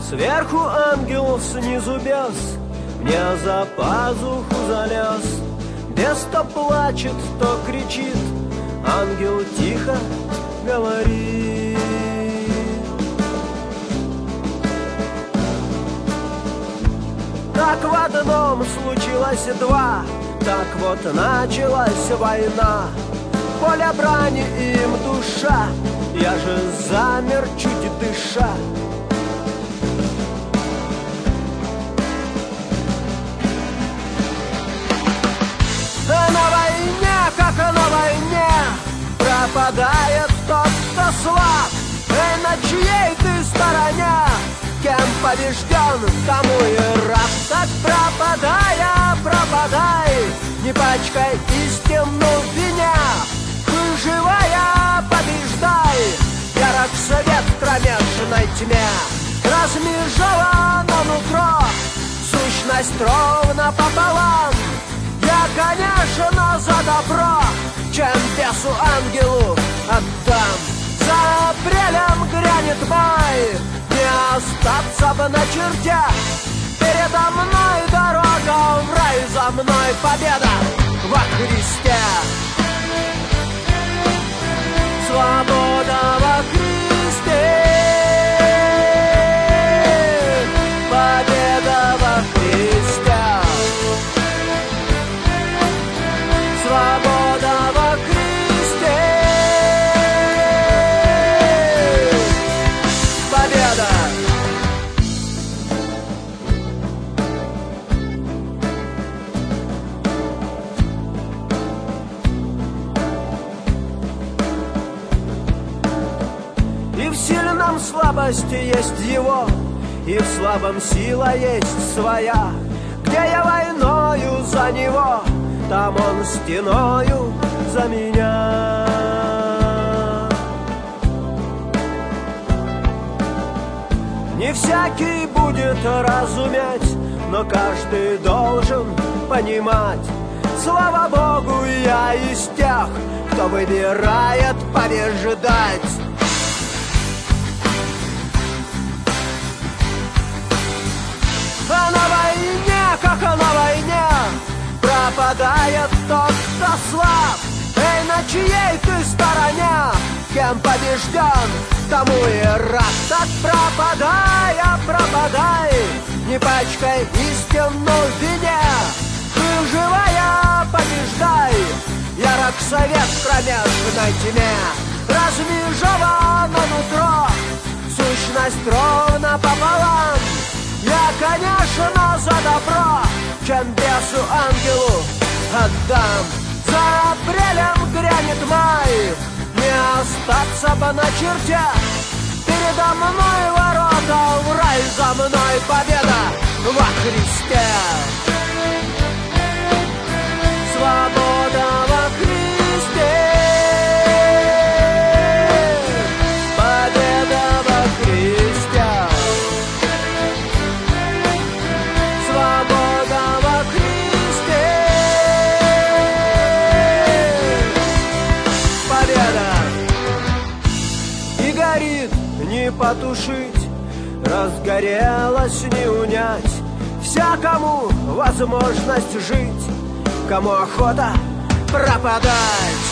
Сверху ангел, снизу бес, мне за пазуху залез. Бес то плачет, то кричит, ангел тихо говорит. Так в одном случилось два, так вот началась война. Поле брани им душа, я же замер, чуть дыша. На войне, как на войне, пропадает тот, кто слаб. И на чьей ты стороне, кем побежден, тому и раб. Так пропадая, пропадай, не пачкай истину в вине. Выживая, побеждай, ярок свет в кромешной тьме. Размежевано нутро, сущность ровно пополам. Я, конечно, за добро, чем бесу ангелу отдам. За апрелем грянет май, не остаться бы на черте. Передо мной дорога в рай, за мной победа во Христе. Свобода во Христе, победа во Христе. Свобода во Христе, победа. И в сильном слабости есть его, и в слабом сила есть своя. Где я войною за него, там он стеною за меня. Не всякий будет разуметь, но каждый должен понимать. Слава Богу, я из тех, кто выбирает побеждать. А на войне, как на войне, пропадает тот, кто слаб. Эй, на чьей ты стороне, кем побежден, тому и рад. Так пропадай, пропадай, не пачкай истину в вине. Выживая, побеждай, ярок свет в кромешной тьме. Размежевано нутро, сущность ровно пополам. Я, конечно, за добро, чем бесу ангелу отдам. За апрелем грянет май, не остаться бы на черте. Передо мной ворота в рай, за мной победа во Христе. Свобода во Христе, победа во Христе. Свобода во Христе, победа. И горит не потушить, разгорелась не унять. Всякому возможность жить, кому охота пропадать.